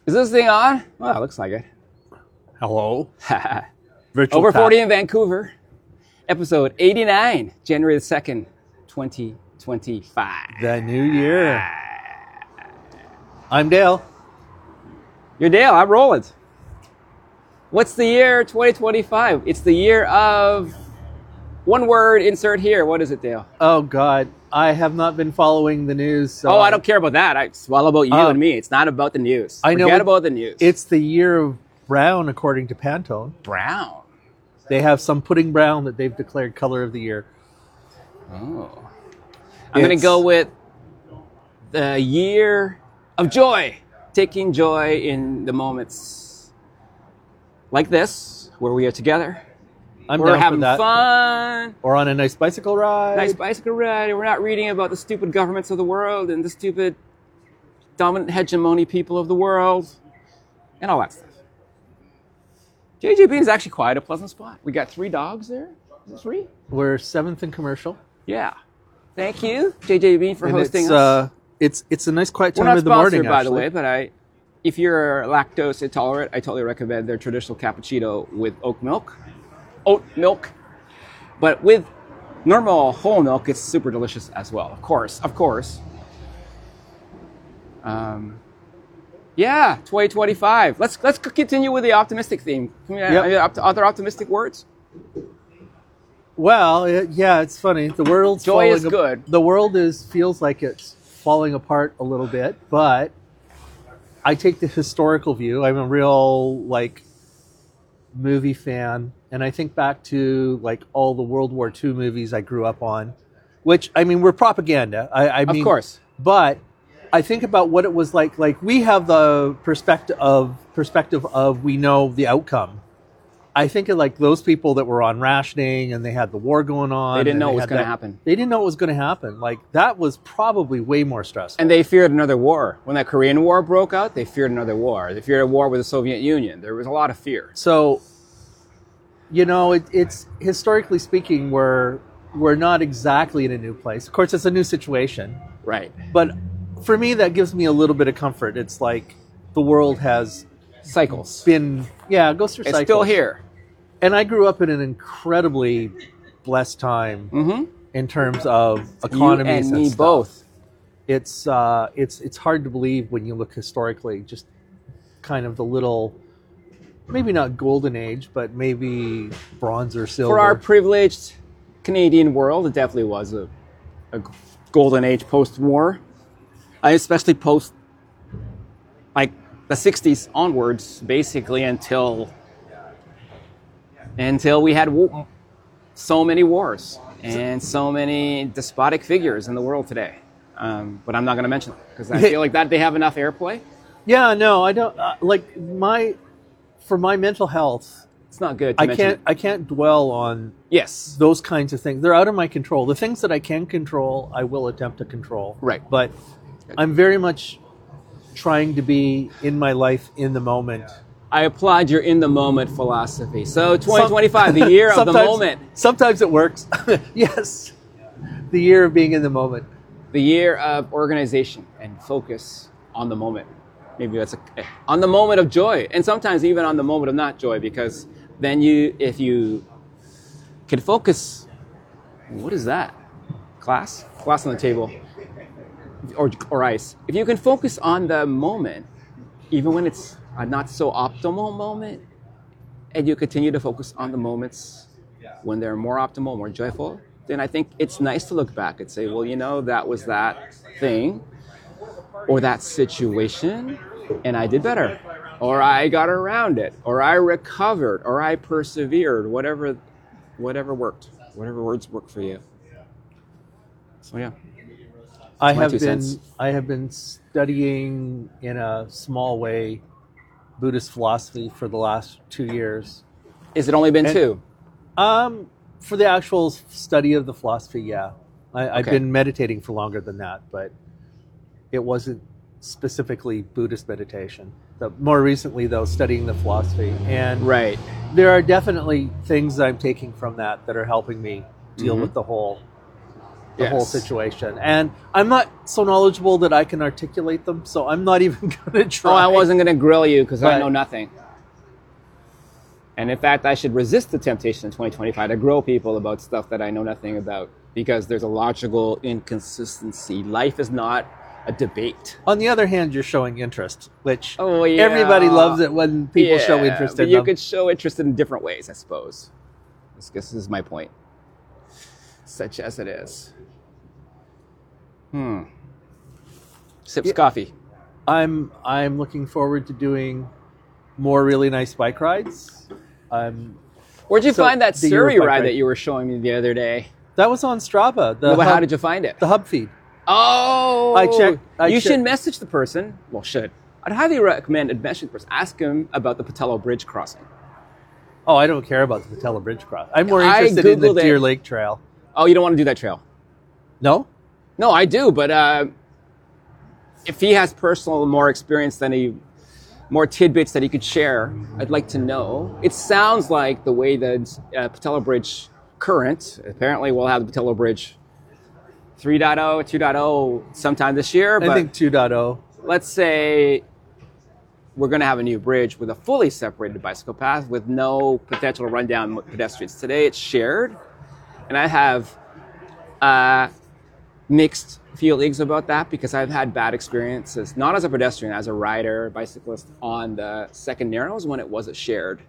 Is this thing on? Well, it looks like it. Hello. Virtual Over cat. 40 in Vancouver. Episode 89, January the 2nd, 2025. The new year. I'm Dale. You're Dale, I'm Roland. What's the year 2025? It's the year of one word, insert here. What is it, Dale? Oh, God. I have not been following the news. So I don't care about that. It's all about you and me. It's not about the news. I know. Forget about the news. It's the year of brown, according to Pantone. brown. They have some pudding brown that they've declared color of the year. Oh. I'm going to go with the year of joy. Taking joy in the moments like this, where we are together. I'm We're down having for that. fun. Or on a nice bicycle ride. Nice bicycle ride. We're not reading about the stupid governments of the world and the stupid dominant hegemony people of the world and all that stuff. JJ Bean is actually quite a pleasant spot. We got 3 dogs there. Is it 3? We're 7th and commercial. Yeah. Thank you, JJ Bean, for And hosting us. It's a nice quiet We're time not of the morning, sponsored, by the actually. way, but if you're lactose intolerant, I totally recommend their traditional cappuccino with oat milk. But with normal whole milk, it's super delicious as well. Of course. Yeah, 2025. Let's continue with the optimistic theme. Other optimistic words? Well, yeah, it's funny. The world's Joy is falling good. The world feels like it's falling apart a little bit, but I take the historical view. I'm a real movie fan, and I think back to all the World War II movies I grew up on, which were propaganda. I mean, Of course. but I think about what it was like. Like, we have the perspective of we know the outcome. I think of those people that were on rationing and they had the war going on. They didn't know and it was had going to that- happen. They didn't know it was going to happen. That was probably way more stressful. And they feared another war. When that Korean War broke out, they feared another war. They feared a war with the Soviet Union. There was a lot of fear. So, it's historically speaking, we're not exactly in a new place. Of course, it's a new situation. Right. But for me, that gives me a little bit of comfort. It's like the world has Cycles. been, it goes through It's cycles. still here. And I grew up in an incredibly blessed time in terms of economies you and me stuff. both. It's hard to believe when you look historically, just kind of the little, maybe not golden age, but maybe bronze or silver. For our privileged Canadian world, it definitely was a golden age post-war. Especially post, the 60s onwards, basically until we had so many wars and so many despotic figures in the world today. But I'm not going to mention them because I feel like that they have enough airplay. Yeah, no, I don't for my mental health. It's not good to mention. I can't dwell on Yes. those kinds of things. They're out of my control. The things that I can control, I will attempt to control. Right. But I'm very much trying to be in my life in the moment. I applaud your in-the-moment philosophy. So 2025, the year of the moment. Sometimes it works. Yes. The year of being in the moment. The year of organization and focus on the moment. Maybe that's on the moment of joy. And sometimes even on the moment of not joy, because then if you can focus, what is that? Glass on the table. Or ice. If you can focus on the moment, even when it's a not so optimal moment, and you continue to focus on the moments when they're more optimal, more joyful, then I think it's nice to look back and say, well, that was that thing or that situation, and I did better, or I got around it, or I recovered, or I persevered, whatever worked, whatever words work for you. So yeah. I my have 2 been cents. studying in a small way Buddhist philosophy for the last 2 years. Is it only been 2? For the actual study of the philosophy, yeah. I've Okay. been meditating for longer than that, but it wasn't specifically Buddhist meditation. More recently, though, studying the philosophy. And Right. there are definitely things that I'm taking from that are helping me deal with the whole the whole Yes. situation. And I'm not so knowledgeable that I can articulate them, so I'm not even going to try. Oh, I wasn't going to grill you because I But- know nothing. And in fact, I should resist the temptation in 2025 to grill people about stuff that I know nothing about, because there's a logical inconsistency. Life is not a debate. On the other hand, you're showing interest, which Oh, yeah. everybody loves it when people show Yeah, interest but in you them. could show interest in different ways, I suppose. This is my point. Such as it is. Sips coffee. I'm looking forward to doing more really nice bike rides. Where'd you So, find that the Surrey Eurobike ride ride. that you were showing me the other day? That was on Strava. But how did you find it? The hub feed. Oh, I checked- you should message the person. Well, should. I'd highly recommend messaging the person. Ask him about the Patello Bridge crossing. Oh, I don't care about the Patella Bridge cross. I'm more I interested in the Googled it. Deer Lake Trail. Oh, you don't want to do that trail? No? No, I do. But if he has personal, more experience than more tidbits that he could share, I'd like to know. It sounds like the way that Patello Bridge current, apparently we'll have the Patello Bridge 3.0, 2.0 sometime this year. I But think 2.0. let's say we're going to have a new bridge with a fully separated bicycle path with no potential to run down pedestrians. Today it's shared, and I have mixed feelings about that because I've had bad experiences, not as a pedestrian, as a rider, bicyclist, on the second narrows when it wasn't shared.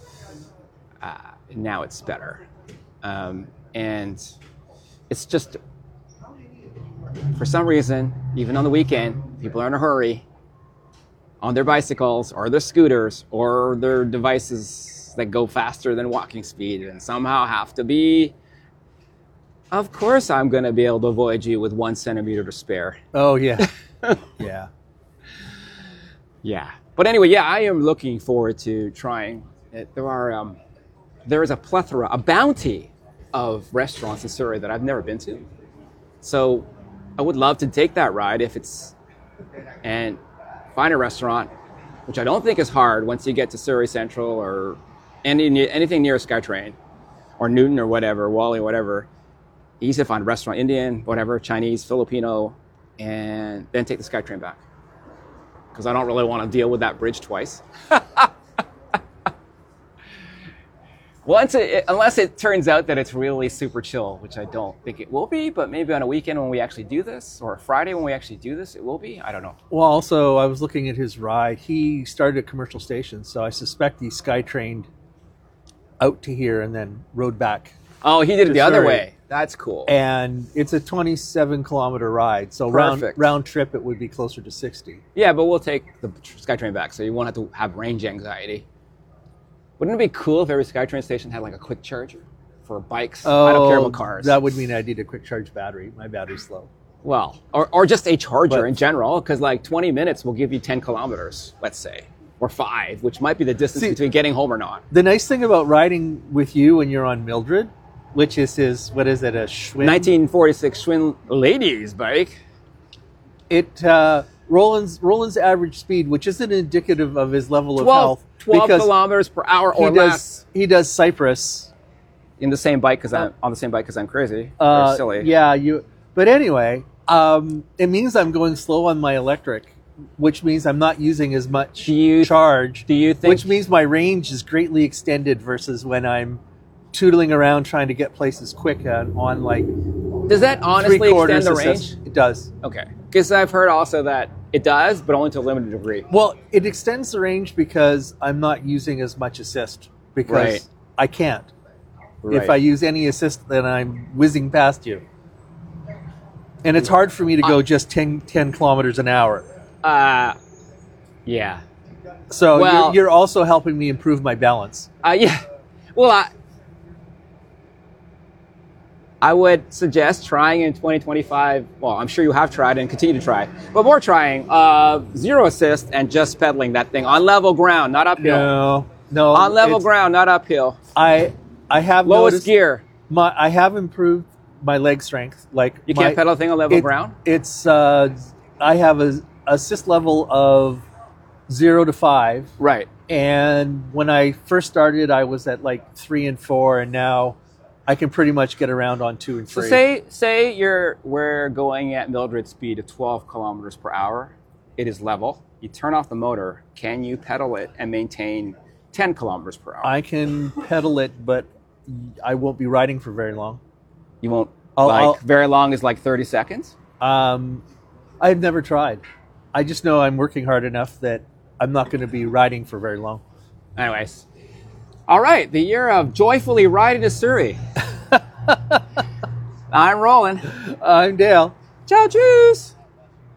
Now it's better. And it's just, for some reason, even on the weekend, people are in a hurry on their bicycles or their scooters or their devices that go faster than walking speed and somehow have to be, of course I'm going to be able to avoid you with 1 centimeter to spare. Oh, yeah. Yeah. Yeah. But anyway, yeah, I am looking forward to trying it. There is a plethora, a bounty of restaurants in Surrey that I've never been to. So I would love to take that ride and find a restaurant, which I don't think is hard once you get to Surrey Central or anything near SkyTrain or Newton or whatever, Wally, whatever. Easy to find a restaurant, Indian, whatever, Chinese, Filipino, and then take the SkyTrain back. Because I don't really want to deal with that bridge twice. Unless it turns out that it's really super chill, which I don't think it will be, but maybe on a weekend when we actually do this, or a Friday when we actually do this, it will be. I don't know. Well, also, I was looking at his ride. He started at Commercial Station, so I suspect he SkyTrained out to here and then rode back. Oh, he did it To the other Surrey. way. That's cool. And it's a 27-kilometer ride, so Perfect. round trip it would be closer to 60. Yeah, but we'll take the SkyTrain back, so you won't have to have range anxiety. Wouldn't it be cool if every SkyTrain station had like a quick charger for bikes? I don't care about cars. That would mean I need a quick charge battery. My battery's slow. Well, or just a charger But- in general, because like 20 minutes will give you 10 kilometers, let's say, or 5, which might be the distance See- between getting home or not. The nice thing about riding with you when you're on Mildred, which is his, what is it, a Schwinn? 1946 Schwinn ladies bike. Roland's average speed, which isn't indicative of his level of 12, health, 12 because kilometers per hour or he less does Cypress. in the same bike because I'm on the same bike because I'm crazy or silly. Yeah, But anyway, it means I'm going slow on my electric, which means I'm not using as much charge. Do you think? Which means my range is greatly extended versus when I'm tootling around trying to get places quick on like Does that honestly extend 3/4 the assist. range? It does. Okay, because I've heard also that it does, but only to a limited degree. Well, it extends the range because I'm not using as much assist because Right. I can't. Right. If I use any assist, then I'm whizzing past you. And it's hard for me to go just 10 kilometers an hour. Yeah. So Well- you're also helping me improve my balance. Yeah. Well, I would suggest trying in 2025. Well, I'm sure you have tried and continue to try, but more trying zero assist and just pedaling that thing on level ground, not uphill. No. On level it's- ground, not uphill. I have Lowest noticed gear. I have improved my leg strength. Like You can't pedal a thing on level ground? It's I have a assist level of 0 to 5. Right. And when I first started, I was at like 3 and 4, and now I can pretty much get around on 2 and 3. So say we're going at Mildred speed of 12 kilometers per hour. It is level. You turn off the motor. Can you pedal it and maintain 10 kilometers per hour? I can pedal it, but I won't be riding for very long. You won't. I'll- very long is like 30 seconds. I've never tried. I just know I'm working hard enough that I'm not going to be riding for very long. Anyways. All right. The year of joyfully riding to Surrey. I'm Roland. I'm Dale. Ciao, juice.